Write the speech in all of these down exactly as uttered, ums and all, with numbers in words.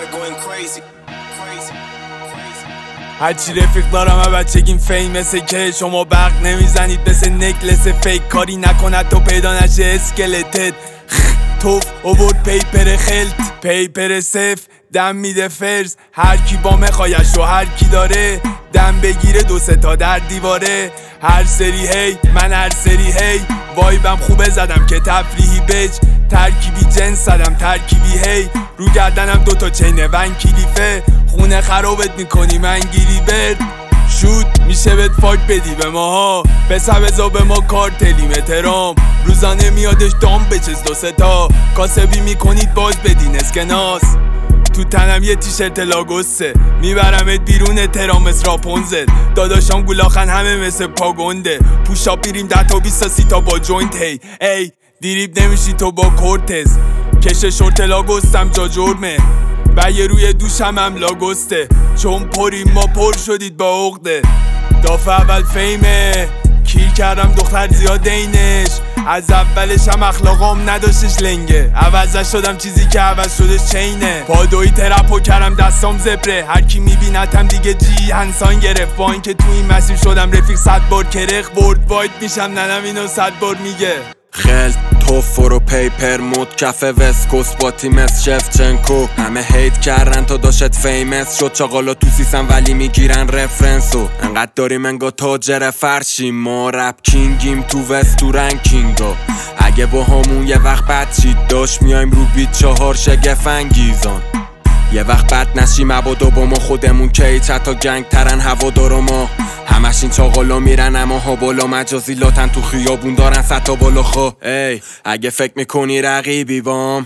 هرچی رفیق دارم و بچگیم فیم مثل که شما برق نمیزنید مثل نکلس فیک، کاری نکند تو پیدا نشه اسکلتت توف اوورد پیپر خلط پیپر صف دم میده فرز، هر کی با مخایش و هر کی داره دم بگیره دو سه تا در دیواره. هر سری هی من هر سری هی وایبم خوبه زدم که تفریحی بج، ترکیبی جنس زدم ترکیبی هی رو گردنم دوتا چینه ون کلیفه، خونه خرابت میکنی من گیری برد شود میشه بهت فاک بدی به ماها بسبزا به ما کارتلیم احترام روزانه میادش دام بچز دو سه تا کاسبی میکنید باز بدین اسکناس تو تنم یه تیشرت لاگوسه میبرمت بیرون ترامس راپونزل داداشام گولاخن همه مثل پاگونده پوشا بیریم ده تا بیست تا سی تا با جوینت هی ای دیریب نمیشی تو با کورتز کش شورت لاگوستم جا جرمه و یه روی دوشم هم لاگوسته چون پریم ما پر شدید با عقده دافع اول فیمه کیر کردم دختر زیاد اینش از اولش هم اخلاقام نداشتش لنگه عوضش شدم چیزی که عوض شدش چینه پادوی ترپو کردم دستام زبره هر کی میبینتم دیگه جی هنسان گرفت با این که تو این مسیر شدم رفیق صد بار کرخ برد واید میشم ننم اینو صد بار میگه خلط توفر و پیپر مود کف وسکوس با تیمس شفچنکو همه هیت کردن تا داشت فیمس شد چاقالا تو سیسن ولی میگیرن رفرنسو انقدر داریم انگا تاجر فرشیم ما رپ کینگیم تو وست تو رنکینگا اگه با همون یه وقت بد چید داشت میایم رو بیت چهار شگف انگیزان یه وقت بد نشیم مبادا با ما خودمون کی چتا گنگ ترن هوادارا ما همش این چاقالا میرن اما ها بالا مجازی لاتن تو خیابون دارن ستا بالا خوا ای اگه فکر میکنی رقیبی بام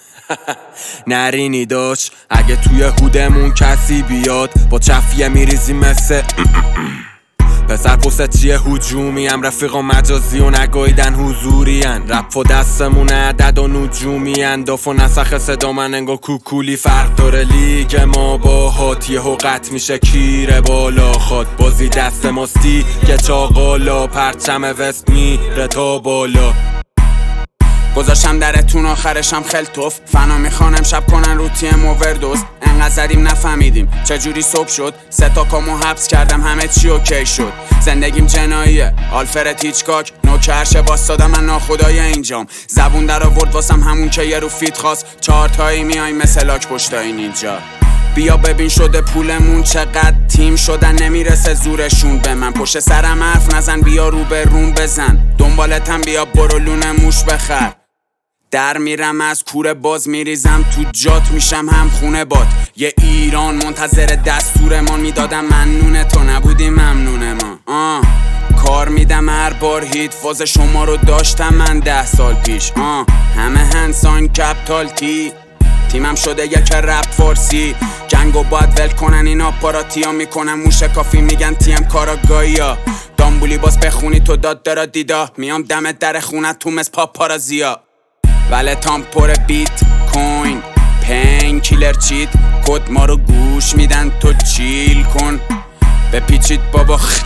نرینی داشت اگه توی هودمون کسی بیاد با چفیه میریزی مثل پسر پست چیه هجومی هم رفیقا مجازی و نگایدن حضوری هن رپ و دستمون عدد و نجومی هن داف و نسخ صدا من انگا کوکولی فرق داره لیگ ما با هات یه حقت میشه کیره بالا خواد بازی دست ماستی که چاقالا پرچم وست میره تا بالا گذاشتم درتون آخرشم خلطوف فنا میخوانم شب کنن رو تیم اووردوز انقدر زدیم نفهمیدیم چجوری صبح شد سه تا کامو حبس کردم همه چی اوکی شد زندگیم جناییه آلفرد هیچکاک نوکرشه باستادم من ناخدای اینجام زبون در آورد واسم همون که یه رو فیت خواست چهار تایی میای مثل لاک پشتای نینجا بیا ببین شده پولمون چقدر تیم شدن نمیرسه زورشون به من پشت سرم حرف نزن بیا رو به روم بزن دنبالتم بیا برو لونه موش بخر در میرم از کوره باز میریزم تو جات میشم هم خونه باد یه ایران منتظر دستورمان میدادم ممنونه تو نبودی ممنون ما آه کار میدم هر بار هیت فاز شما رو داشتم من ده سال پیش آه همه هنسان کپتال تی تیمم شده یک رپ فارسی جنگو باید ول کنن این آپاراتی ها میکنن موشه کافی میگن تیم کاراگاهی ها دامبولی باز بخونی تو داد دارا دیدا میام دم در خونت تو مس پاپارازیا ولی تام پر بیت کوین پین کیلر چیت کد ما رو گوش میدن تو چیل کن بپیچید بابا خ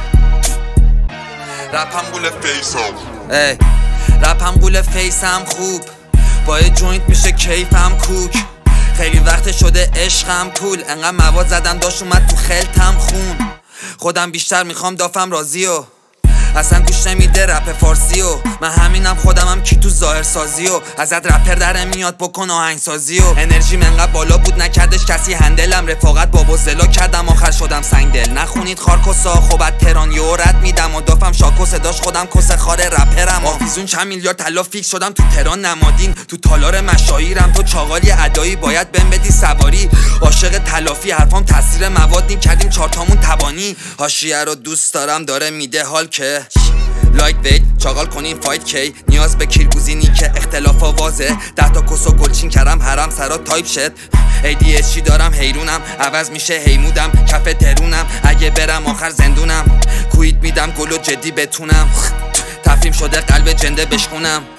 رپم گول فیسم ای رپم گول فیسم خوب با یه جوینت میشه کیفم کوک خیلی وقت شده عشقم پول انقدر مواد زدم داشت اومد تو خلطم خون خودم بیشتر میخوام دافم راضی و اصلا گوش نمیده رپ فارسی و من همینم خودمم کی تو ظاهر سازی و ازت رپر در میاد بکن آهنگ سازی و انرژی منقدر بالا بود نکردش کسی هندلم رفاقت بابا زلا کردم آخر شدم سنگ دل نخونید خارکوسا خوبت تران یو رد میدم و دافم شاکو صداش خودم کس خار رپرم آفیزون چند میلیارد طلا فیکس شدم تو تران نمادین تو تالار مشاهیرم تو چاقالی ادایی باید بهم بدی سواری عاشق تلافی حرفام تاثیر مواد نیم کردیم چارتامون تبانی حاشیه رو دوست دارم داره میده حال که لایک ویت چاقال کنین فایت کی نیاز به کیرگوزینی که اختلاف آوازه ده تا کس و گلچین کردم حرم سرا تایپ شد ای دی اچ چی دارم حیرونم عوض میشه هیمودم کف ترونم اگه برم آخر زندونم کویت میدم گلو جدی بتونم تفریم شده قلب جنده بشکونم